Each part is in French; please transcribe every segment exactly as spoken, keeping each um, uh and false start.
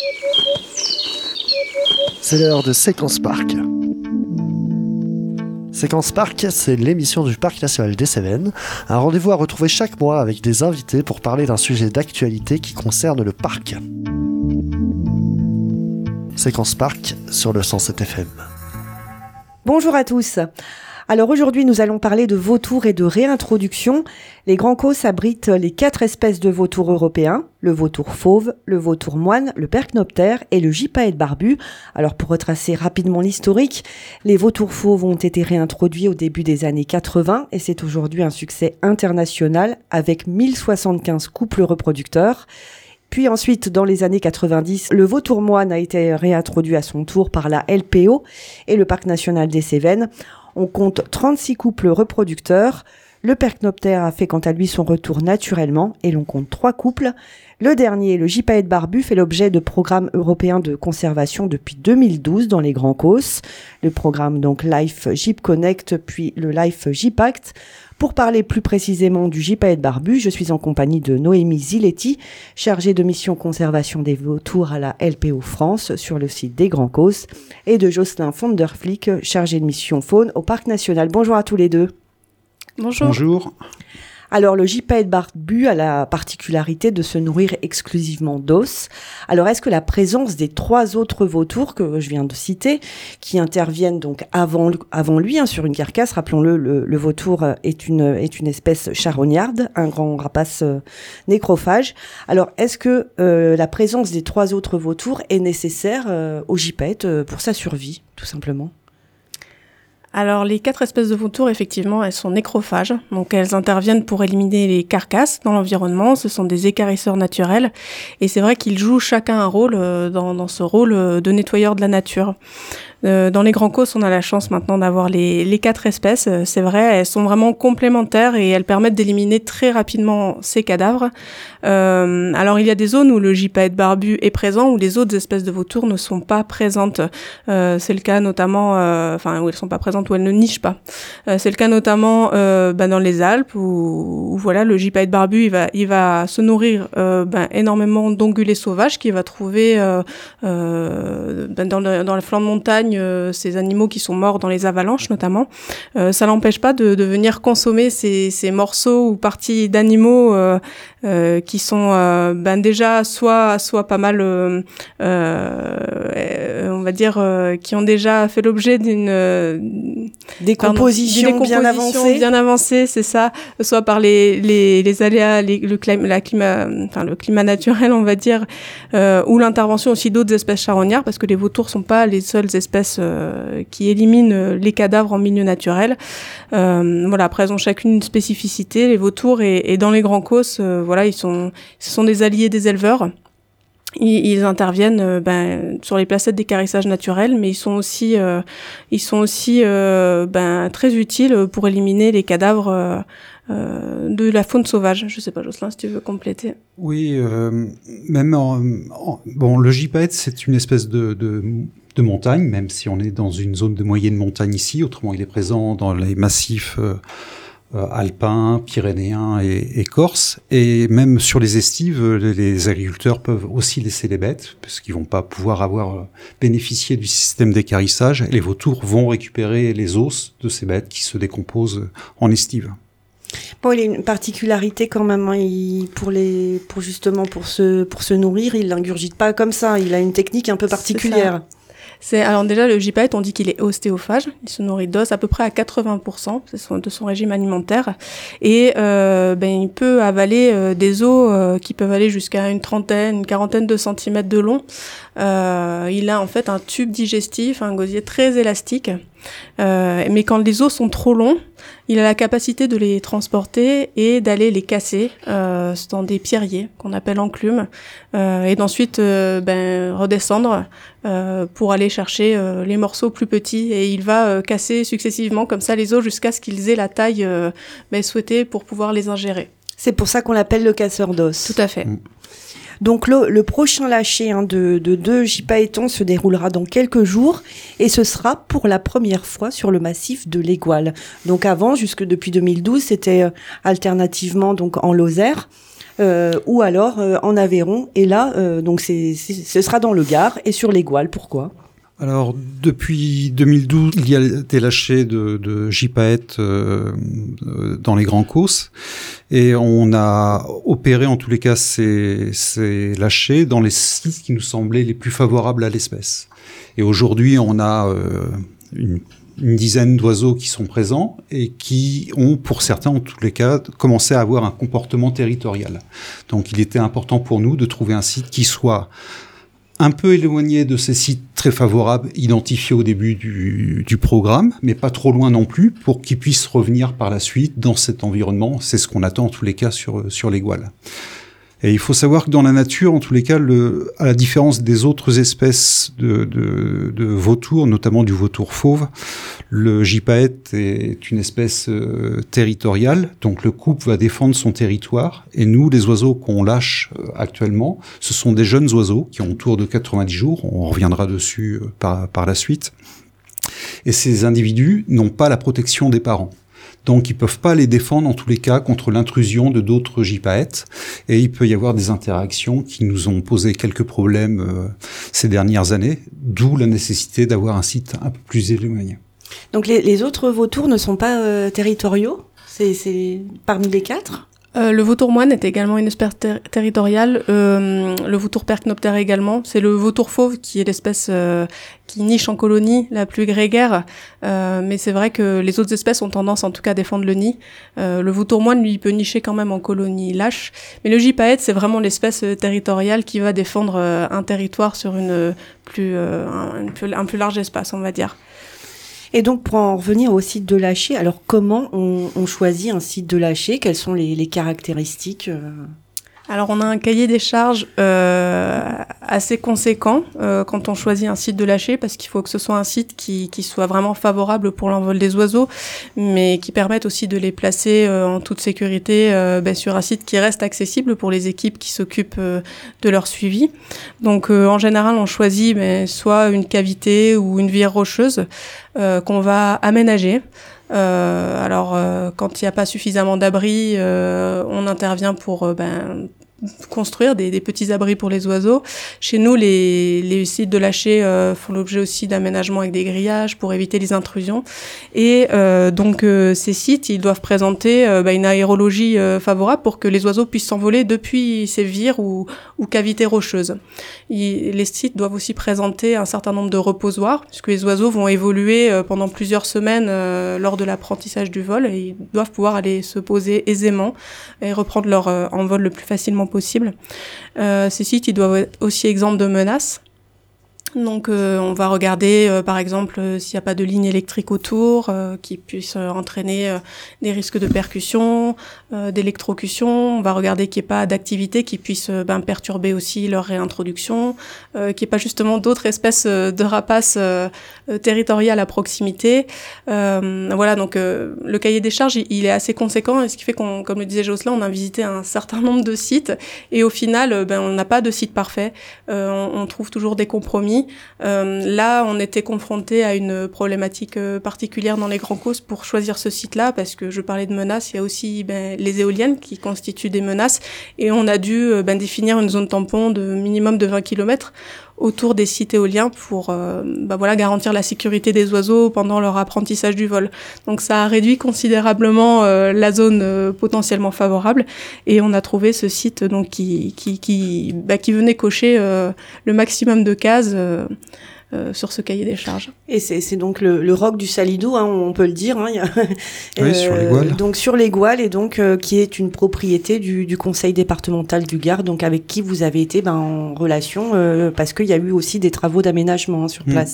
C'est l'heure de Séquence Parc. Séquence Parc, c'est l'émission du Parc National des Cévennes, un rendez-vous à retrouver chaque mois avec des invités pour parler d'un sujet d'actualité qui concerne le parc. Séquence Parc sur le cent sept F M. Bonjour à tous. Alors aujourd'hui, nous allons parler de vautours et de réintroduction. Les Grands Causses abritent les quatre espèces de vautours européens, le vautour fauve, le vautour moine, le percnoptère et le gypaète barbu. Alors pour retracer rapidement l'historique, les vautours fauves ont été réintroduits au début des années quatre-vingts et c'est aujourd'hui un succès international avec mille soixante-quinze couples reproducteurs. Puis ensuite, dans les années quatre-vingt-dix, le vautour moine a été réintroduit à son tour par la L P O et le Parc national des Cévennes. On compte trente-six couples reproducteurs. Le percnoptère a fait quant à lui son retour naturellement et l'on compte trois couples. Le dernier, le gypaète barbu, fait l'objet de programmes européens de conservation depuis deux mille douze dans les Grands Causses. Le programme donc Life Gyp Connect puis le Life Gypact. Pour parler plus précisément du gypaète barbu, je suis en compagnie de Noémie Ziletti, chargée de mission conservation des vautours à la L P O France sur le site des Grands Causses, et de Jocelyn Fonderflick, chargée de mission faune au Parc national. Bonjour à tous les deux. Bonjour. Bonjour. Alors, le gypaète barbu a la particularité de se nourrir exclusivement d'os. Alors, est-ce que la présence des trois autres vautours que je viens de citer, qui interviennent donc avant, avant lui hein, sur une carcasse, rappelons-le, le, le vautour est une, est une espèce charognarde, un grand rapace euh, nécrophage. Alors, est-ce que euh, la présence des trois autres vautours est nécessaire euh, au gypaète euh, pour sa survie, tout simplement ? Alors, les quatre espèces de vautours, effectivement, elles sont nécrophages. Donc, elles interviennent pour éliminer les carcasses dans l'environnement. Ce sont des équarrisseurs naturels. Et c'est vrai qu'ils jouent chacun un rôle euh, dans, dans ce rôle euh, de nettoyeur de la nature. Euh, dans les Grands Causses, on a la chance maintenant d'avoir les, les quatre espèces. Euh, c'est vrai, elles sont vraiment complémentaires et elles permettent d'éliminer très rapidement ces cadavres. Euh, alors, il y a des zones où le gypaète barbu est présent, où les autres espèces de vautours ne sont pas présentes. Euh, c'est le cas notamment, euh, enfin, où elles sont pas présentes, où elles ne nichent pas. Euh, c'est le cas notamment euh, bah, dans les Alpes, où, où voilà, le gypaète barbu, il va, il va se nourrir euh, bah, énormément d'ongulés sauvages qu'il va trouver euh, euh, bah, dans, le, dans la flanc de montagne. Euh, ces animaux qui sont morts dans les avalanches notamment, euh, ça l'empêche pas de, de venir consommer ces, ces morceaux ou parties d'animaux euh, euh, qui sont euh, ben déjà soit soit pas mal, euh, euh, on va dire, euh, qui ont déjà fait l'objet d'une euh, décomposition, pardon, d'une décomposition bien avancée, bien avancée, c'est ça, soit par les les, les aléas, les, le climat, la climat, enfin le climat naturel, on va dire, euh, ou l'intervention aussi d'autres espèces charognards, parce que les vautours sont pas les seules espèces euh, qui éliminent les cadavres en milieu naturel. Euh, voilà, après elles ont chacune une spécificité, les vautours, et, et dans les Grands Causses, euh, voilà, ils sont, ce sont des alliés des éleveurs. Ils, ils interviennent euh, ben, sur les placettes d'équarrissage naturel, mais ils sont aussi, euh, ils sont aussi euh, ben, très utiles pour éliminer les cadavres euh, euh, de la faune sauvage. Je sais pas, Jocelyn, si tu veux compléter. Oui, euh, même en, en, bon, le gypaète, c'est une espèce de, de de montagne, même si on est dans une zone de moyenne montagne ici. Autrement, il est présent dans les massifs euh, euh, alpins, pyrénéens et, et corses. Et même sur les estives, les, les agriculteurs peuvent aussi laisser les bêtes, parce qu'ils vont pas pouvoir avoir euh, bénéficié du système d'équarrissage. Et les vautours vont récupérer les os de ces bêtes qui se décomposent en estive. Bon, il a une particularité quand même, hein. il, pour les, pour justement pour se, pour se nourrir, il l'ingurgite pas comme ça. Il a une technique un peu particulière. C'est, alors déjà, le gypaète, on dit qu'il est ostéophage. Il se nourrit d'os à peu près à quatre-vingts pour cent de son régime alimentaire. Et euh, ben, il peut avaler euh, des os euh, qui peuvent aller jusqu'à une trentaine, une quarantaine de centimètres de long. Euh, il a en fait un tube digestif, un gosier très élastique. Euh, mais quand les os sont trop longs, il a la capacité de les transporter et d'aller les casser euh, dans des pierriers qu'on appelle enclumes, euh, et d'ensuite euh, ben, redescendre euh, pour aller chercher euh, les morceaux plus petits, et il va euh, casser successivement comme ça les os jusqu'à ce qu'ils aient la taille euh, ben, souhaitée pour pouvoir les ingérer. C'est pour ça qu'on l'appelle le casseur d'os. Tout à fait. Mmh. Donc le, le prochain lâcher hein, de, de deux gypaétons se déroulera dans quelques jours et ce sera pour la première fois sur le massif de l'Égual. Donc avant, jusque depuis deux mille douze, c'était euh, alternativement donc en Lozère euh, ou alors euh, en Aveyron. Et là, euh, donc c'est, c'est, ce sera dans le Gard et sur l'Égual. Pourquoi ? Alors, depuis deux mille douze, il y a des lâchers de, de gypaètes euh, dans les Grands Causses et on a opéré en tous les cas ces, ces lâchers dans les sites qui nous semblaient les plus favorables à l'espèce. Et aujourd'hui, on a euh, une, une dizaine d'oiseaux qui sont présents et qui ont, pour certains en tous les cas, commencé à avoir un comportement territorial. Donc, il était important pour nous de trouver un site qui soit un peu éloigné de ces sites très favorables identifiés au début du, du programme, mais pas trop loin non plus pour qu'ils puissent revenir par la suite dans cet environnement. C'est ce qu'on attend en tous les cas sur, sur l'Égual. Et il faut savoir que dans la nature, en tous les cas, le, à la différence des autres espèces de, de, de vautours, notamment du vautour fauve, le gypaète est une espèce euh, territoriale, donc le couple va défendre son territoire. Et nous, les oiseaux qu'on lâche euh, actuellement, ce sont des jeunes oiseaux qui ont autour de quatre-vingt-dix jours. On reviendra dessus euh, par, par la suite. Et ces individus n'ont pas la protection des parents. Donc, ils peuvent pas les défendre, en tous les cas, contre l'intrusion de d'autres gypaètes. Et il peut y avoir des interactions qui nous ont posé quelques problèmes euh, ces dernières années, d'où la nécessité d'avoir un site un peu plus éloigné. Donc, les, les autres vautours ne sont pas euh, territoriaux ? C'est, c'est parmi les quatre ? Euh, le vautour moine est également une espèce ter- territoriale. Euh, le vautour percnoptère également. C'est le vautour fauve qui est l'espèce euh, qui niche en colonie la plus grégaire. Euh, mais c'est vrai que les autres espèces ont tendance, en tout cas, à défendre le nid. Euh, le vautour moine, lui, il peut nicher quand même en colonie lâche. Mais le gypaète, c'est vraiment l'espèce territoriale qui va défendre euh, un territoire sur une plus, euh, un, un, plus, un plus large espace, on va dire. Et donc, pour en revenir au site de lâcher, alors comment on, on choisit un site de lâcher ? Quelles sont les, les caractéristiques euh... Alors, on a un cahier des charges euh, assez conséquent euh, quand on choisit un site de lâcher, parce qu'il faut que ce soit un site qui, qui soit vraiment favorable pour l'envol des oiseaux, mais qui permette aussi de les placer euh, en toute sécurité euh, ben, sur un site qui reste accessible pour les équipes qui s'occupent euh, de leur suivi. Donc, euh, en général, on choisit ben, soit une cavité ou une vire rocheuse euh, qu'on va aménager. Euh, alors, euh, quand il n'y a pas suffisamment d'abris, euh, on intervient pour euh, ben, construire des, des petits abris pour les oiseaux. Chez nous, les, les sites de lâcher euh, font l'objet aussi d'aménagements avec des grillages pour éviter les intrusions. Et euh, donc, euh, ces sites, ils doivent présenter euh, ben, une aérologie euh, favorable pour que les oiseaux puissent s'envoler depuis ces vires ou, ou cavités rocheuses. Et les sites doivent aussi présenter un certain nombre de reposoirs, puisque les oiseaux vont évoluer euh, pendant plusieurs semaines euh, lors de l'apprentissage du vol, et ils doivent pouvoir aller se poser aisément et reprendre leur euh, envol le plus facilement possible. Euh, ces sites, ils doivent être aussi exempts de menaces. Donc, euh, on va regarder, euh, par exemple, euh, s'il n'y a pas de ligne électrique autour, euh, qui puisse euh, entraîner euh, des risques de percussion, euh, d'électrocution. On va regarder qu'il n'y ait pas d'activité qui puisse euh, ben, perturber aussi leur réintroduction, euh, qu'il n'y ait pas justement d'autres espèces euh, de rapaces euh, euh, territoriales à proximité. Euh, voilà, donc euh, le cahier des charges, il, il est assez conséquent, et ce qui fait qu'on, comme le disait Jocelyn, on a visité un certain nombre de sites, et au final, euh, ben, on n'a pas de site parfait. Euh, on, on trouve toujours des compromis. Euh, là, on était confronté à une problématique euh, particulière dans les Grands Causses pour choisir ce site-là, parce que je parlais de menaces, il y a aussi ben, les éoliennes qui constituent des menaces, et on a dû euh, ben, définir une zone tampon de minimum de vingt kilomètres autour des sites éoliens pour euh, bah voilà, garantir la sécurité des oiseaux pendant leur apprentissage du vol. Donc ça a réduit considérablement euh, la zone euh, potentiellement favorable, et on a trouvé ce site donc qui qui qui bah, qui venait cocher euh, le maximum de cases euh, Euh, sur ce cahier des charges. Et c'est, c'est donc le, le roc du Salidou, hein, on peut le dire. Hein, y a, oui, euh, sur l'Égual. Donc sur l'Égual, et donc euh, qui est une propriété du, du conseil départemental du Gard, donc avec qui vous avez été ben, en relation, euh, parce qu'il y a eu aussi des travaux d'aménagement hein, sur place.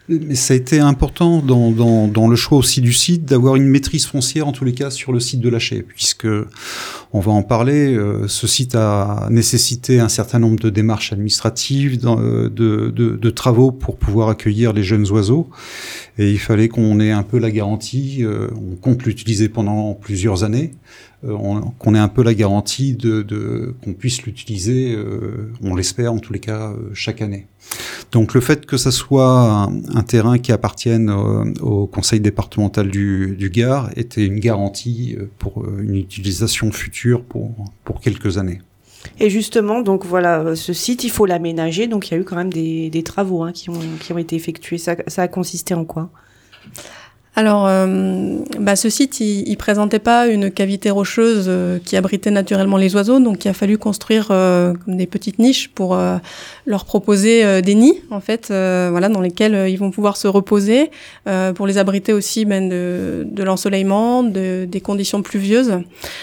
Mais ça a été important dans, dans, dans le choix aussi du site d'avoir une maîtrise foncière en tous les cas sur le site de Lâcher, puisque on va en parler. Euh, ce site a nécessité un certain nombre de démarches administratives, dans, de, de, de travaux pour pouvoir accueillir les jeunes oiseaux, et il fallait qu'on ait un peu la garantie. Euh, on compte l'utiliser pendant plusieurs années. On, qu'on ait un peu la garantie de, de qu'on puisse l'utiliser, euh, on l'espère en tous les cas, euh, chaque année. Donc le fait que ça soit un, un terrain qui appartienne euh, au conseil départemental du, du Gard était une garantie pour une utilisation future pour, pour quelques années. Et justement, donc voilà, ce site, il faut l'aménager, donc il y a eu quand même des, des travaux hein, qui, ont, qui ont été effectués. Ça, ça a consisté en quoi ? Alors, euh, bah, ce site, il, il présentait pas une cavité rocheuse euh, qui abritait naturellement les oiseaux, donc il a fallu construire euh, des petites niches pour euh, leur proposer euh, des nids, en fait, euh, voilà, dans lesquels euh, ils vont pouvoir se reposer, euh, pour les abriter aussi ben, de, de l'ensoleillement, de, des conditions pluvieuses.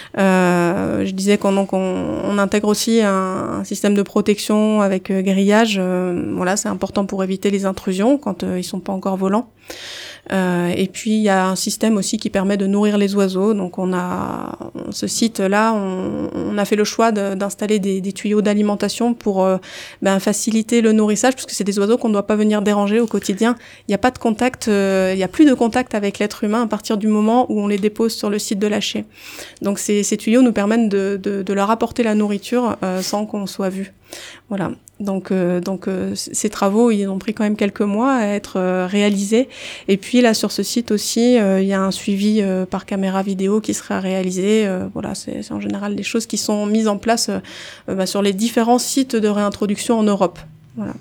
Euh, je disais qu'on donc on, on intègre aussi un, un système de protection avec euh, grillage. Euh, voilà, c'est important pour éviter les intrusions quand euh, ils sont pas encore volants. Euh, et puis il y a un système aussi qui permet de nourrir les oiseaux. Donc on a ce site-là, on, on a fait le choix de, d'installer des, des tuyaux d'alimentation pour euh, ben, faciliter le nourrissage, parce que c'est des oiseaux qu'on ne doit pas venir déranger au quotidien. Il n'y a pas de contact, euh, il n'y a plus de contact avec l'être humain à partir du moment où on les dépose sur le site de Lâcher. Donc ces, ces tuyaux nous permettent de, de, de leur apporter la nourriture euh, sans qu'on soit vu. Voilà. Donc, euh, donc euh, ces travaux, ils ont pris quand même quelques mois à être euh, réalisés. Et puis là, sur ce site aussi, euh, il y a un suivi euh, par caméra vidéo qui sera réalisé. Euh, voilà, c'est, c'est en général des choses qui sont mises en place euh, bah, sur les différents sites de réintroduction en Europe. Voilà.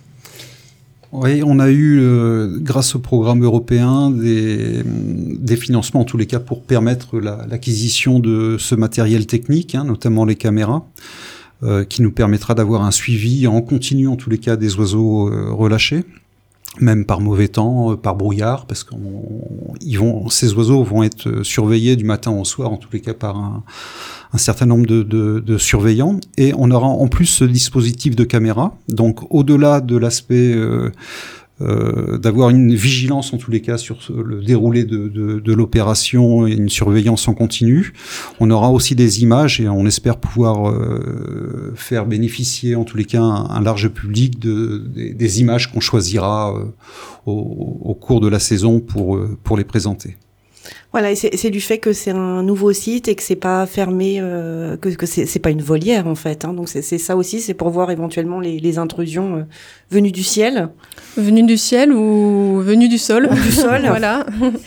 Oui, on a eu, euh, grâce au programme européen, des, des financements en tous les cas pour permettre la, l'acquisition de ce matériel technique, hein, notamment les caméras. Euh, qui nous permettra d'avoir un suivi en continu, en tous les cas, des oiseaux euh, relâchés, même par mauvais temps, euh, par brouillard, parce qu'ils vont, ces oiseaux vont être surveillés du matin au soir, en tous les cas, par un, un certain nombre de, de, de surveillants. Et on aura en plus ce dispositif de caméra. Donc, au-delà de l'aspect euh, Euh, d'avoir une vigilance en tous les cas sur le déroulé de, de, de l'opération et une surveillance en continu. On aura aussi des images et on espère pouvoir euh, faire bénéficier en tous les cas un, un large public de, des, des images qu'on choisira euh, au, au cours de la saison pour, euh, pour les présenter. Voilà, et c'est, c'est du fait que c'est un nouveau site et que c'est pas fermé, euh, que, que c'est, c'est pas une volière en fait. Hein, donc c'est, c'est ça aussi, c'est pour voir éventuellement les, les intrusions euh, venues du ciel. Venues du ciel ou venues du sol. Du sol. Voilà.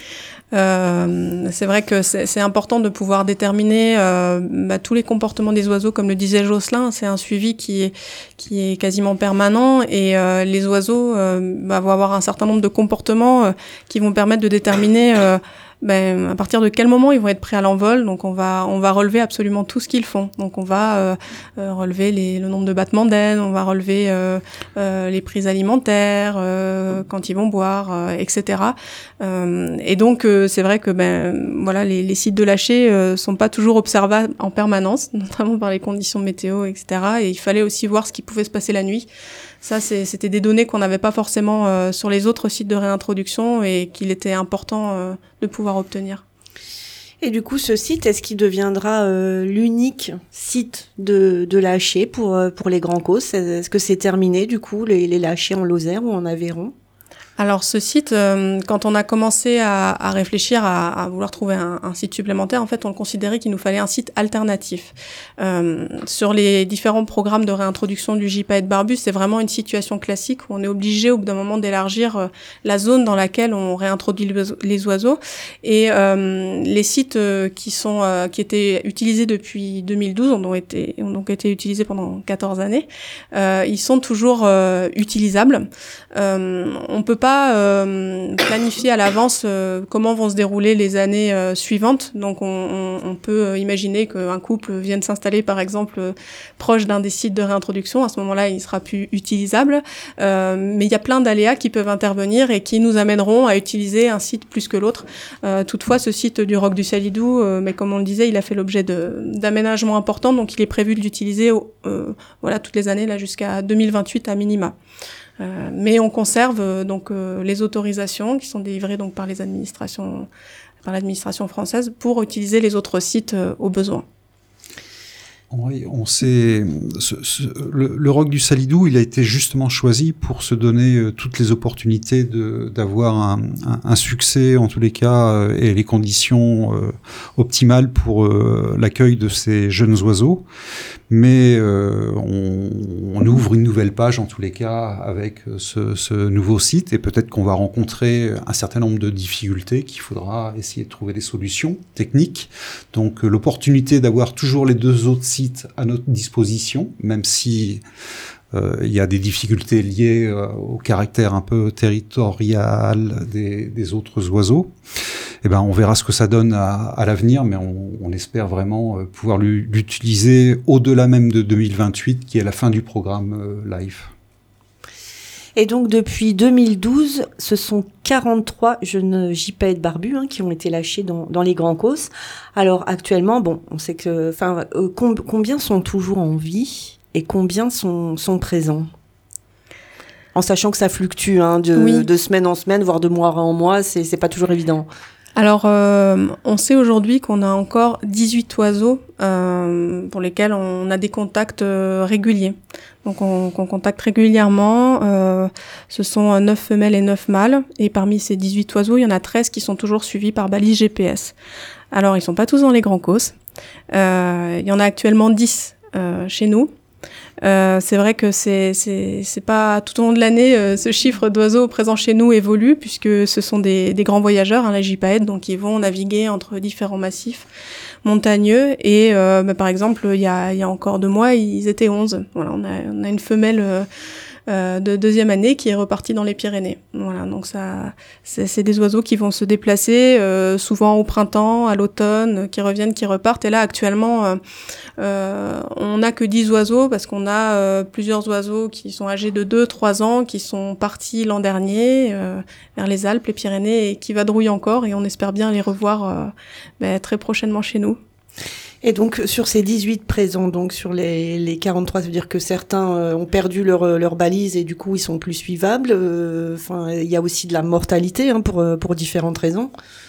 Euh, c'est vrai que c'est, c'est important de pouvoir déterminer euh, bah, tous les comportements des oiseaux, comme le disait Jocelyn. C'est un suivi qui est, qui est quasiment permanent et euh, les oiseaux euh, bah, vont avoir un certain nombre de comportements euh, qui vont permettre de déterminer euh, ben, à partir de quel moment ils vont être prêts à l'envol. Donc on va on va relever absolument tout ce qu'ils font. Donc on va euh, euh, relever les, le nombre de battements d'aile, on va relever euh, euh, les prises alimentaires, euh, quand ils vont boire, euh, et cetera. Euh, et donc euh, c'est vrai que ben voilà les, les sites de Lâcher euh, sont pas toujours observables en permanence, notamment par les conditions météo, et cetera. Et il fallait aussi voir ce qui pouvait se passer la nuit. Ça, c'est, c'était des données qu'on n'avait pas forcément euh, sur les autres sites de réintroduction et qu'il était important euh, de pouvoir obtenir. Et du coup, ce site, est-ce qu'il deviendra euh, l'unique site de, de Lâcher pour, euh, pour les grands causses ? Est-ce que c'est terminé, du coup, les, les Lâchers en Lozère ou en Aveyron ? Alors ce site, euh, quand on a commencé à, à réfléchir à, à vouloir trouver un, un site supplémentaire, en fait on considérait qu'il nous fallait un site alternatif. Euh, sur les différents programmes de réintroduction du gypaète barbu, c'est vraiment une situation classique où on est obligé au bout d'un moment d'élargir euh, la zone dans laquelle on réintroduit les oiseaux. Et euh, les sites euh, qui sont euh, qui étaient utilisés depuis deux mille douze, ont été ont donc été utilisés pendant quatorze années. Euh, ils sont toujours euh, utilisables. Euh, on peut pas euh, planifier à l'avance euh, comment vont se dérouler les années euh, suivantes. Donc on, on, on peut imaginer qu'un couple vienne s'installer par exemple euh, proche d'un des sites de réintroduction. À ce moment-là, il sera plus utilisable. Euh, mais il y a plein d'aléas qui peuvent intervenir et qui nous amèneront à utiliser un site plus que l'autre. Euh, toutefois, ce site du Roc du Salidou, euh, mais comme on le disait, il a fait l'objet de, d'aménagements importants. Donc il est prévu de l'utiliser euh, voilà, toutes les années là, jusqu'à deux mille vingt-huit à minima. Euh, mais on conserve euh, donc euh, les autorisations qui sont délivrées donc par les administrations, par l'administration française pour utiliser les autres sites euh, au besoin. Oui, on sait, ce, ce, le, le roc du Salidou, il a été justement choisi pour se donner euh, toutes les opportunités de, d'avoir un, un, un succès, en tous les cas, euh, et les conditions euh, optimales pour euh, l'accueil de ces jeunes oiseaux. Mais euh, on, on ouvre une nouvelle page, en tous les cas, avec ce, ce nouveau site, et peut-être qu'on va rencontrer un certain nombre de difficultés, qu'il faudra essayer de trouver des solutions techniques. Donc, euh, l'opportunité d'avoir toujours les deux autres sites à notre disposition, même si euh, il y a des difficultés liées euh, au caractère un peu territorial des, des autres oiseaux. Eh ben, on verra ce que ça donne à, à l'avenir, mais on, on espère vraiment euh, pouvoir l'utiliser au-delà même de deux mille vingt-huit, qui est la fin du programme euh, LIFE. Et donc, depuis deux mille douze, ce sont quarante-trois jeunes gypaètes barbus hein, qui ont été lâchés dans, dans les Grands Causses. Alors, actuellement, bon, on sait que, enfin, euh, com- combien sont toujours en vie et combien sont, sont présents? En sachant que ça fluctue hein, de, oui. de semaine en semaine, voire de mois en mois, c'est, c'est pas toujours évident. Alors, euh, on sait aujourd'hui qu'on a encore dix-huit oiseaux euh, pour lesquels on a des contacts euh, réguliers. Donc, on, on contacte régulièrement. Euh, ce sont neuf femelles et neuf mâles. Et parmi ces dix-huit oiseaux, il y en a treize qui sont toujours suivis par balise G P S. Alors, ils sont pas tous dans les Grands Causses. Euh, il y en a actuellement dix euh, chez nous. Euh, c'est vrai que c'est c'est c'est pas tout au long de l'année euh, ce chiffre d'oiseaux présents chez nous évolue puisque ce sont des des grands voyageurs hein, les gypaètes, donc ils vont naviguer entre différents massifs montagneux et euh, bah, par exemple il y a il y a encore deux mois ils étaient onze. Voilà, on a on a une femelle euh, Euh, de deuxième année qui est reparti dans les Pyrénées. Voilà, donc ça, c'est, c'est des oiseaux qui vont se déplacer euh, souvent au printemps, à l'automne, qui reviennent, qui repartent. Et là, actuellement, euh, euh, on n'a que dix oiseaux parce qu'on a euh, plusieurs oiseaux qui sont âgés de deux trois ans, qui sont partis l'an dernier euh, vers les Alpes, les Pyrénées, et qui vadrouillent encore. Et on espère bien les revoir euh, bah, très prochainement chez nous. Et donc, sur ces dix-huit présents, donc sur les, les quarante-trois, ça veut dire que certains euh, ont perdu leur, leur balise et du coup, ils sont plus suivables. Enfin, euh, il y a aussi de la mortalité hein, pour, pour différentes raisons.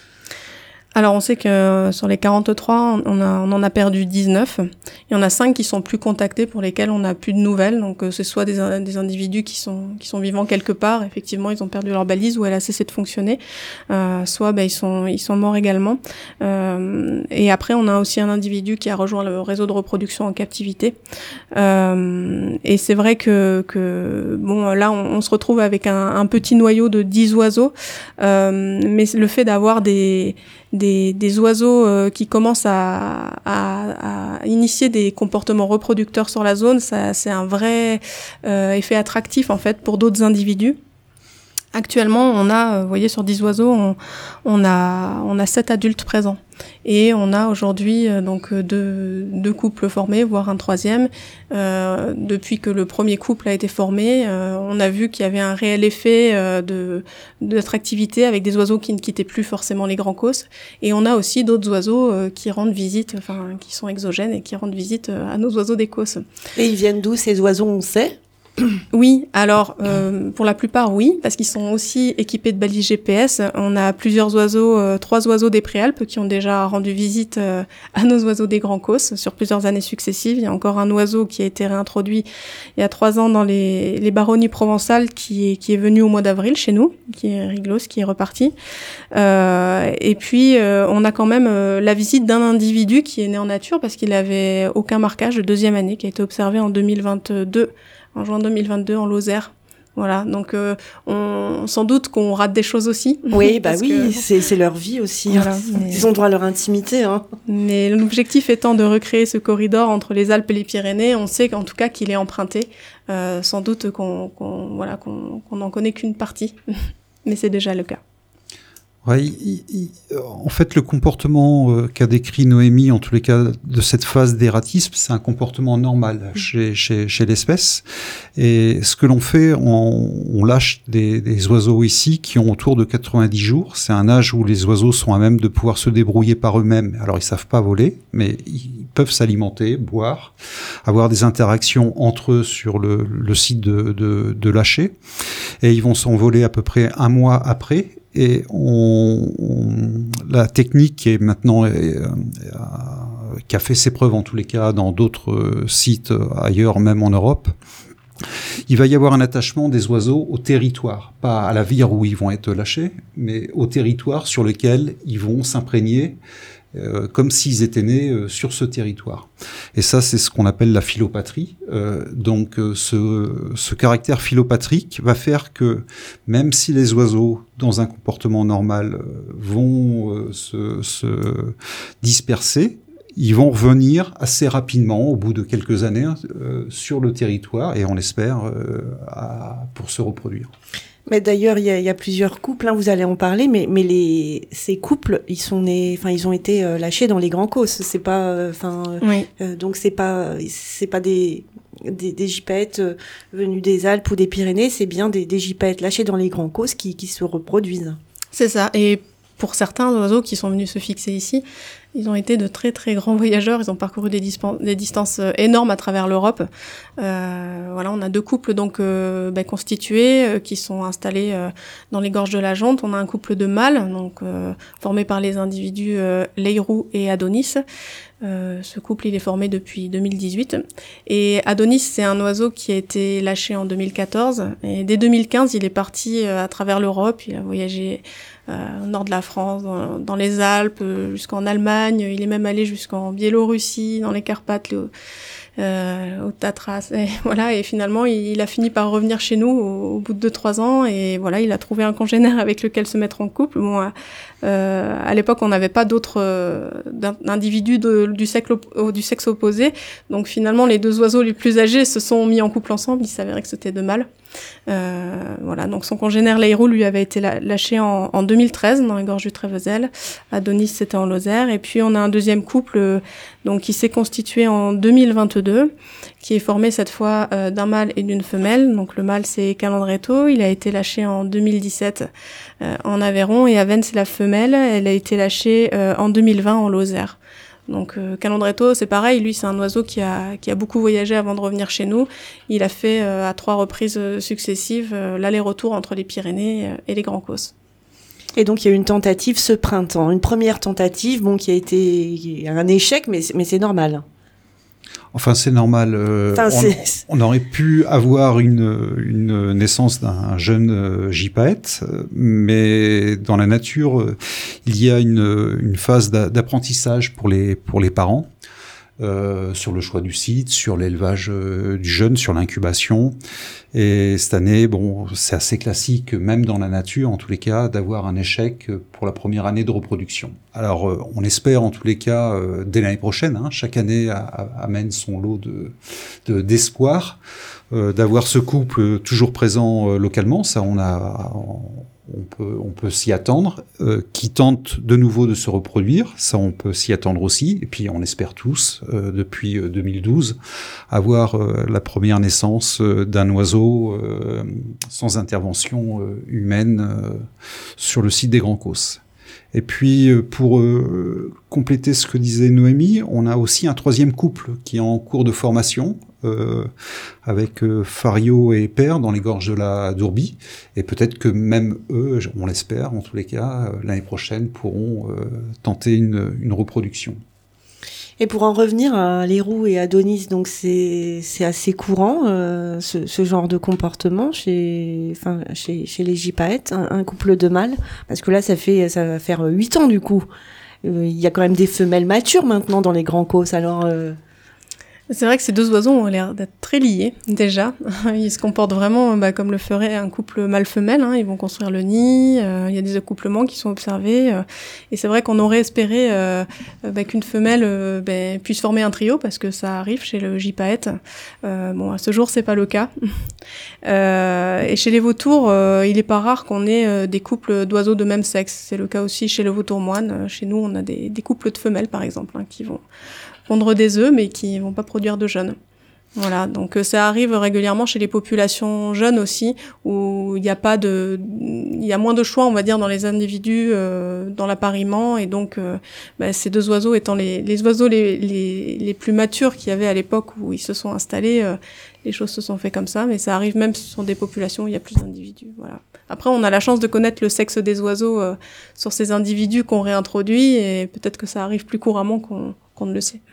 Alors, on sait que sur les quarante-trois, on, a, on en a perdu dix-neuf. Il y en a cinq qui sont plus contactés, pour lesquels on n'a plus de nouvelles. Donc, c'est soit des, des individus qui sont, qui sont vivants quelque part, effectivement, ils ont perdu leur balise ou elle a cessé de fonctionner. Euh, soit, ben, ils sont, ils sont morts également. Euh, et après, on a aussi un individu qui a rejoint le réseau de reproduction en captivité. Euh, et c'est vrai que, que bon, là, on, on se retrouve avec un, un petit noyau de dix oiseaux. Euh, mais le fait d'avoir des, Des, des oiseaux euh, qui commencent à, à, à initier des comportements reproducteurs sur la zone, ça, c'est un vrai euh, effet attractif en fait pour d'autres individus. Actuellement, on a, vous voyez, sur dix oiseaux, on, on a, on a sept adultes présents. Et on a aujourd'hui euh, donc deux, deux couples formés, voire un troisième. Euh, depuis que le premier couple a été formé, euh, on a vu qu'il y avait un réel effet euh, de, d'attractivité avec des oiseaux qui ne quittaient plus forcément les Grands Causses. Et on a aussi d'autres oiseaux euh, qui rendent visite, enfin, qui sont exogènes et qui rendent visite euh, à nos oiseaux des Causses. Et ils viennent d'où ces oiseaux, on sait ? Oui, alors euh, pour la plupart oui, parce qu'ils sont aussi équipés de balises G P S. On a plusieurs oiseaux, euh, trois oiseaux des Préalpes qui ont déjà rendu visite euh, à nos oiseaux des Grands Causses sur plusieurs années successives. Il y a encore un oiseau qui a été réintroduit il y a trois ans dans les, les baronnies provençales qui est, qui est venu au mois d'avril chez nous, qui est Riglos, qui est reparti. Euh, et puis euh, on a quand même euh, la visite d'un individu qui est né en nature parce qu'il avait aucun marquage de deuxième année, qui a été observé en deux mille vingt-deux. En juin deux mille vingt-deux, en Lozère. Voilà, donc euh, on, sans doute qu'on rate des choses aussi. Oui, bah oui, que, c'est, c'est leur vie aussi. Voilà, hein. mais... Ils ont droit à leur intimité. Hein. Mais l'objectif étant de recréer ce corridor entre les Alpes et les Pyrénées, on sait qu'en tout cas qu'il est emprunté. Euh, sans doute qu'on, qu'on, voilà, qu'on, qu'on n'en connaît qu'une partie, mais c'est déjà le cas. Ouais, il, il, en fait, le comportement euh, qu'a décrit Noémie, en tous les cas, de cette phase d'ératisme, c'est un comportement normal chez, chez, chez l'espèce. Et ce que l'on fait, on, on lâche des, des oiseaux ici qui ont autour de quatre-vingt-dix jours. C'est un âge où les oiseaux sont à même de pouvoir se débrouiller par eux-mêmes. Alors, ils savent pas voler, mais ils peuvent s'alimenter, boire, avoir des interactions entre eux sur le, le site de, de, de lâcher. Et ils vont s'envoler à peu près un mois après. Et on, on, la technique qui est maintenant, euh, euh, qui a fait ses preuves en tous les cas dans d'autres euh, sites ailleurs, même en Europe, il va y avoir un attachement des oiseaux au territoire, pas à la vire où ils vont être lâchés, mais au territoire sur lequel ils vont s'imprégner, Euh, comme s'ils étaient nés euh, sur ce territoire. Et ça, c'est ce qu'on appelle la philopatrie. Euh, donc, euh, ce, ce caractère philopatrique va faire que, même si les oiseaux, dans un comportement normal, euh, vont euh, se, se disperser, ils vont revenir assez rapidement, au bout de quelques années, euh, sur le territoire, et on l'espère, euh, à, pour se reproduire. Mais d'ailleurs, il y a, il y a plusieurs couples, hein, vous allez en parler, mais, mais les, ces couples, ils sont nés, enfin, ils ont été euh, lâchés dans les grands causes. C'est pas, enfin, euh, Oui. euh, donc c'est pas, c'est pas des, des, des gypaètes euh, venus des Alpes ou des Pyrénées, c'est bien des, des gypaètes lâchés dans les grands causes qui, qui se reproduisent. C'est ça. Et pour certains oiseaux qui sont venus se fixer ici, ils ont été de très très grands voyageurs. Ils ont parcouru des, dispan- des distances énormes à travers l'Europe. Euh, voilà, on a deux couples donc euh, ben, constitués euh, qui sont installés euh, dans les gorges de la Jonte. On a un couple de mâles donc euh, formé par les individus euh, Leyrou et Adonis. Euh, ce couple, il est formé depuis deux mille dix-huit. Et Adonis, c'est un oiseau qui a été lâché en deux mille quatorze. Et dès deux mille quinze, il est parti euh, à travers l'Europe. Il a voyagé euh, au nord de la France, dans, dans les Alpes, euh, jusqu'en Allemagne. Il est même allé jusqu'en Biélorussie, dans les Carpates, les, euh, au Tatras. Et voilà. Et finalement, il, il a fini par revenir chez nous au, au bout de deux trois ans. Et voilà, il a trouvé un congénère avec lequel se mettre en couple. Bon, euh, à l'époque, on n'avait pas d'autres euh, d'individus de, du, sexe, du sexe opposé. Donc finalement, les deux oiseaux les plus âgés se sont mis en couple ensemble. Il s'avérait que c'était deux mâles. Euh, voilà, donc son congénère Leyrou lui avait été lâché en, en deux mille treize dans les gorges du Trévezel. Adonis, c'était en Lozère. Et puis on a un deuxième couple euh, donc qui s'est constitué en deux mille vingt-deux, qui est formé cette fois euh, d'un mâle et d'une femelle. Donc le mâle, c'est Calandretto. Il a été lâché en deux mille dix-sept euh, en Aveyron, et Aven, c'est la femelle. Elle a été lâchée euh, en deux mille vingt en Lozère. Donc euh, Calandretto, c'est pareil, lui c'est un oiseau qui a qui a beaucoup voyagé avant de revenir chez nous. Il a fait euh, à trois reprises euh, successives euh, l'aller-retour entre les Pyrénées euh, et les Grands Causses. Et donc il y a eu une tentative ce printemps, une première tentative, bon qui a été un échec, mais mais c'est normal. Enfin, c'est normal. Euh, enfin, on, c'est... on aurait pu avoir une, une naissance d'un jeune euh, gypaète, mais dans la nature, euh, il y a une, une phase d'apprentissage pour les, pour les parents. Euh, sur le choix du site, sur l'élevage euh, du jeune, sur l'incubation. Et cette année, bon, c'est assez classique, même dans la nature, en tous les cas, d'avoir un échec pour la première année de reproduction. Alors, euh, on espère, en tous les cas, euh, dès l'année prochaine, hein, chaque année a, a, amène son lot de, de, d'espoir, euh, d'avoir ce couple toujours présent euh, localement. Ça, on a... On, On peut, on peut s'y attendre, euh, qui tente de nouveau de se reproduire, ça on peut s'y attendre aussi, et puis on espère tous, euh, depuis deux mille douze, avoir euh, la première naissance euh, d'un oiseau euh, sans intervention euh, humaine euh, sur le site des Grands Causses. Et puis, euh, pour euh, compléter ce que disait Noémie, on a aussi un troisième couple qui est en cours de formation, Euh, avec euh, Fario et Père dans les gorges de la d'Ourbie, et peut-être que même eux, on l'espère en tous les cas, euh, l'année prochaine pourront euh, tenter une, une reproduction. Et pour en revenir à Leyrou et Adonis, donc c'est c'est assez courant euh, ce, ce genre de comportement chez enfin chez chez les gypaètes, un, un couple de mâles, parce que là ça fait ça va faire huit ans du coup. Euh, il y a quand même des femelles matures maintenant dans les Grands Causses, alors. Euh... C'est vrai que ces deux oiseaux ont l'air d'être très liés, déjà. Ils se comportent vraiment bah, comme le ferait un couple mâle-femelle. Hein. Ils vont construire le nid, euh, il y a des accouplements qui sont observés. Euh, et c'est vrai qu'on aurait espéré euh, bah, qu'une femelle euh, bah, puisse former un trio, parce que ça arrive chez le gypaète. Euh, bon, à ce jour, c'est pas le cas. euh, et chez les vautours, euh, il est pas rare qu'on ait euh, des couples d'oiseaux de même sexe. C'est le cas aussi chez le vautour moine. Chez nous, on a des, des couples de femelles, par exemple, hein, qui vont pondre des œufs, mais qui vont pas produire de jeunes. Voilà, donc euh, ça arrive régulièrement chez les populations jeunes aussi, où il n'y a pas de, il y a moins de choix, on va dire, dans les individus, euh, dans l'appariement, et donc euh, bah, ces deux oiseaux étant les, les oiseaux les, les, les plus matures qu'il y avait à l'époque où ils se sont installés, euh, les choses se sont fait comme ça, mais ça arrive même sur des populations où il y a plus d'individus. Voilà. Après, on a la chance de connaître le sexe des oiseaux euh, sur ces individus qu'on réintroduit, et peut-être que ça arrive plus couramment qu'on, qu'on ne le sait.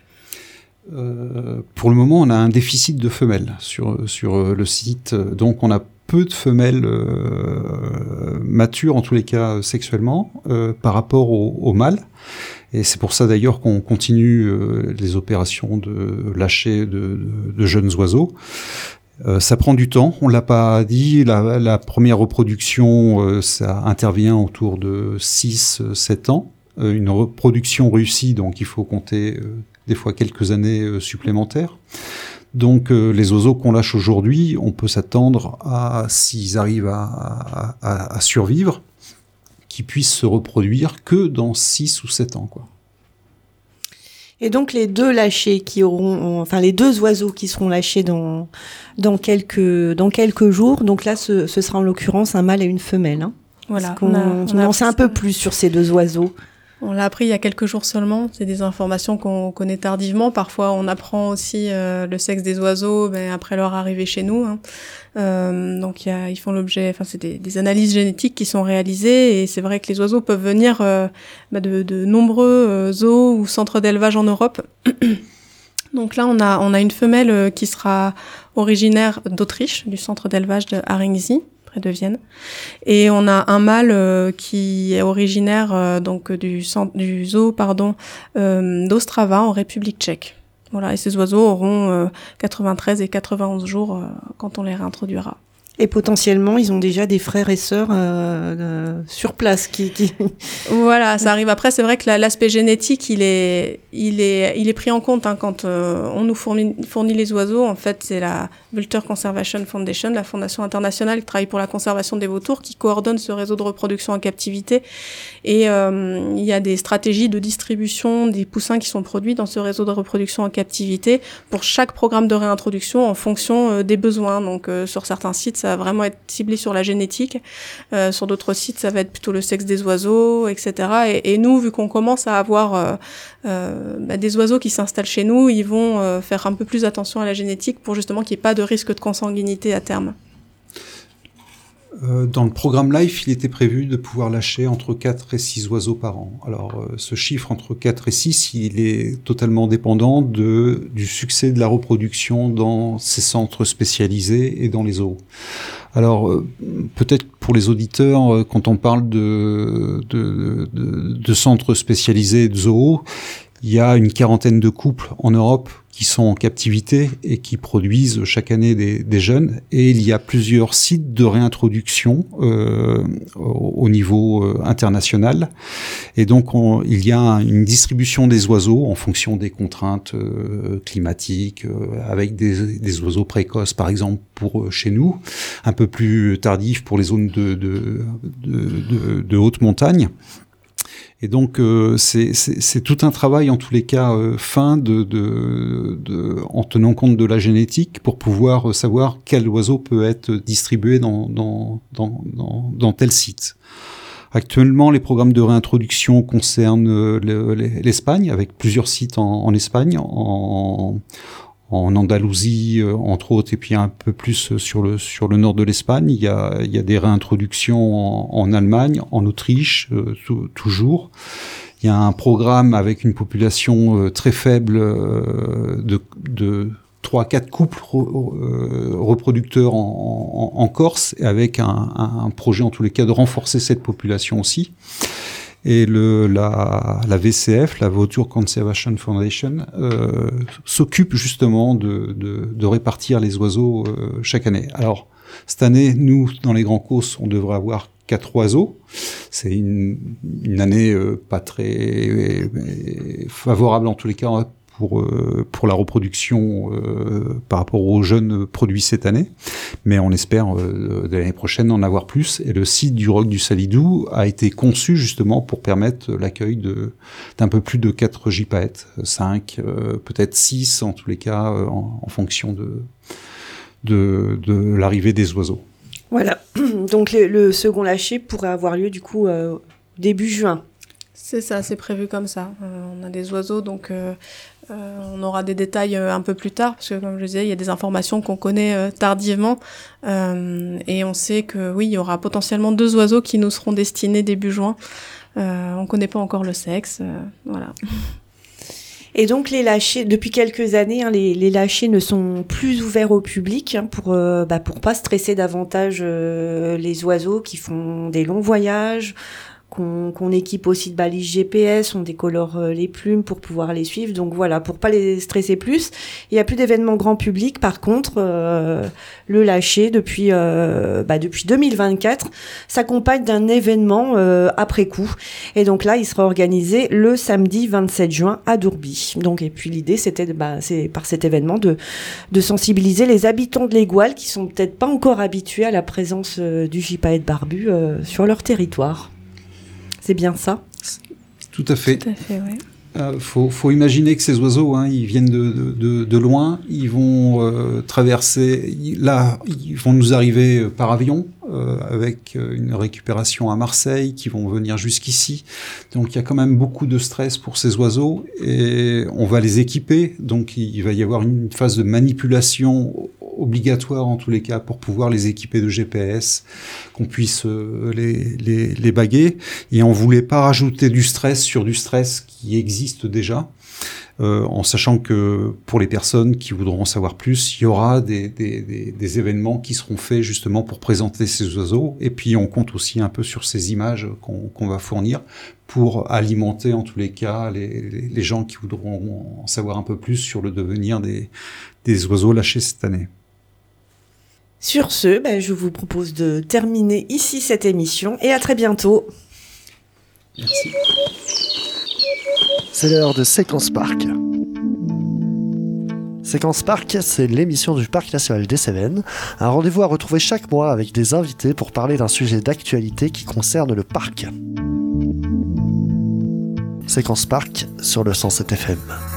Euh, pour le moment, on a un déficit de femelles sur, sur le site, donc on a peu de femelles euh, matures, en tous les cas sexuellement, euh, par rapport aux, aux mâles. Et c'est pour ça d'ailleurs qu'on continue euh, les opérations de lâcher de, de, de jeunes oiseaux. Euh, ça prend du temps, on l'a pas dit, la, la première reproduction, euh, ça intervient autour de six à sept ans. Euh, une reproduction réussie, donc il faut compter euh, des fois quelques années euh, supplémentaires. Donc euh, les oiseaux qu'on lâche aujourd'hui, on peut s'attendre à, s'ils arrivent à, à, à survivre, qu'ils puissent se reproduire que dans six ou sept ans, quoi. Et donc les deux lâchés qui auront, enfin les deux oiseaux qui seront lâchés dans dans quelques dans quelques jours. Donc là, ce, ce sera en l'occurrence un mâle et une femelle. Hein. Voilà. On, on, on en sait un peu plus sur ces deux oiseaux. On l'a appris il y a quelques jours seulement. C'est des informations qu'on connaît tardivement. Parfois, on apprend aussi euh, le sexe des oiseaux ben, après leur arrivée chez nous. Hein. Euh, donc, y a, ils font l'objet. Enfin, c'est des, des analyses génétiques qui sont réalisées, et c'est vrai que les oiseaux peuvent venir euh, bah, de, de nombreux euh, zoos ou centres d'élevage en Europe. Donc là, on a on a une femelle qui sera originaire d'Autriche, du centre d'élevage de Haringey, près de Vienne, et on a un mâle euh, qui est originaire euh, donc du centre du zoo pardon euh, d'Ostrava en République tchèque. Voilà, et ces oiseaux auront euh, quatre-vingt-treize et quatre-vingt-onze jours euh, quand on les réintroduira. Et potentiellement, ils ont déjà des frères et sœurs euh, euh, sur place qui, qui... Voilà, ça arrive après. C'est vrai que la, l'aspect génétique, il est, il est, il est pris en compte hein, quand euh, on nous fournit, fournit les oiseaux. En fait, c'est la Vulture Conservation Foundation, la fondation internationale qui travaille pour la conservation des vautours, qui coordonne ce réseau de reproduction en captivité. Et euh, il y a des stratégies de distribution des poussins qui sont produits dans ce réseau de reproduction en captivité pour chaque programme de réintroduction en fonction euh, des besoins. Donc, euh, sur certains sites, ça va vraiment être ciblé sur la génétique. Euh, sur d'autres sites, ça va être plutôt le sexe des oiseaux, et cetera. Et, et nous, vu qu'on commence à avoir euh, euh, bah, des oiseaux qui s'installent chez nous, ils vont euh, faire un peu plus attention à la génétique pour justement qu'il n'y ait pas de risque de consanguinité à terme. Euh, dans le programme LIFE, il était prévu de pouvoir lâcher entre quatre et six oiseaux par an. Alors, euh, ce chiffre entre quatre et six, il est totalement dépendant de, du succès de la reproduction dans ces centres spécialisés et dans les zoos. Alors, euh, peut-être pour les auditeurs, euh, quand on parle de, de, de, de centres spécialisés de zoos, il y a une quarantaine de couples en Europe qui sont en captivité et qui produisent chaque année des, des jeunes. Et il y a plusieurs sites de réintroduction euh, au, au niveau euh, international. Et donc, on, il y a une distribution des oiseaux en fonction des contraintes euh, climatiques, euh, avec des, des oiseaux précoces, par exemple, pour euh, chez nous, un peu plus tardifs pour les zones de, de, de, de, de haute montagne. Et donc euh, c'est, c'est, c'est tout un travail en tous les cas euh, fin de, de, de, en tenant compte de la génétique pour pouvoir savoir quel oiseau peut être distribué dans, dans, dans, dans, dans tel site. Actuellement, les programmes de réintroduction concernent le, l'Espagne, avec plusieurs sites en, en Espagne, en, en Andalousie, entre autres, et puis un peu plus sur le sur le nord de l'Espagne. Il y a il y a des réintroductions en, en Allemagne, en Autriche, euh, t- toujours. Il y a un programme avec une population euh, très faible euh, de de trois quatre couples re, euh, reproducteurs en, en, en Corse, avec un, un projet en tous les cas de renforcer cette population aussi. Et le, la, la V C F, la Vautour Conservation Foundation, euh, s'occupe justement de, de, de répartir les oiseaux euh, chaque année. Alors, cette année, nous, dans les Grands Causses, on devrait avoir quatre oiseaux. C'est une, une année euh, pas très euh, favorable en tous les cas pour, euh, pour la reproduction euh, par rapport aux jeunes produits cette année. Mais on espère euh, de l'année prochaine en avoir plus. Et le site du Roc du Salidou a été conçu justement pour permettre l'accueil de, d'un peu plus de quatre gypaètes, cinq, euh, peut-être six en tous les cas, euh, en, en fonction de, de, de l'arrivée des oiseaux. Voilà, donc le, le second lâcher pourrait avoir lieu du coup euh, début juin. C'est ça, c'est prévu comme ça. Euh, on a des oiseaux, donc euh, euh, on aura des détails euh, un peu plus tard, parce que comme je disais, il y a des informations qu'on connaît euh, tardivement, euh, et on sait que oui, il y aura potentiellement deux oiseaux qui nous seront destinés début juin. Euh, on connaît pas encore le sexe, euh, voilà. Et donc les lâchers, depuis quelques années, hein, les, les lâchers ne sont plus ouverts au public hein, pour euh, bah, pour pas stresser davantage euh, les oiseaux qui font des longs voyages, qu'on, qu'on équipe aussi de balises G P S, on décolore euh, les plumes pour pouvoir les suivre. Donc voilà, pour pas les stresser plus. Il y a plus d'événements grand public. Par contre, euh, le lâcher depuis euh, bah, depuis deux mille vingt-quatre s'accompagne d'un événement euh, après coup. Et donc là, il sera organisé le samedi vingt-sept juin à Dourby. Donc et puis l'idée, c'était bah, c'est par cet événement de de sensibiliser les habitants de l'Aigual qui sont peut-être pas encore habitués à la présence euh, du gypaète barbu euh, sur leur territoire. C'est bien ça? Tout à fait. Tout à fait, oui. Euh, faut, faut imaginer que ces oiseaux, hein, ils viennent de, de, de loin, ils vont euh, traverser. Là, ils vont nous arriver par avion euh, avec une récupération à Marseille, qui vont venir jusqu'ici. Donc, il y a quand même beaucoup de stress pour ces oiseaux et on va les équiper. Donc, il va y avoir une phase de manipulation obligatoire en tous les cas pour pouvoir les équiper de G P S, qu'on puisse euh, les, les, les baguer. Et on voulait pas rajouter du stress sur du stress qui existe déjà, euh, en sachant que pour les personnes qui voudront en savoir plus, il y aura des, des, des, des événements qui seront faits justement pour présenter ces oiseaux. Et puis on compte aussi un peu sur ces images qu'on, qu'on va fournir pour alimenter en tous les cas les, les, les gens qui voudront en savoir un peu plus sur le devenir des, des oiseaux lâchés cette année. Sur ce, ben, je vous propose de terminer ici cette émission et à très bientôt. Merci. C'est l'heure de Séquence Parc. Séquence Parc, c'est l'émission du Parc National des Cévennes, un rendez-vous à retrouver chaque mois avec des invités pour parler d'un sujet d'actualité qui concerne le parc. Séquence Parc sur le cent sept F M.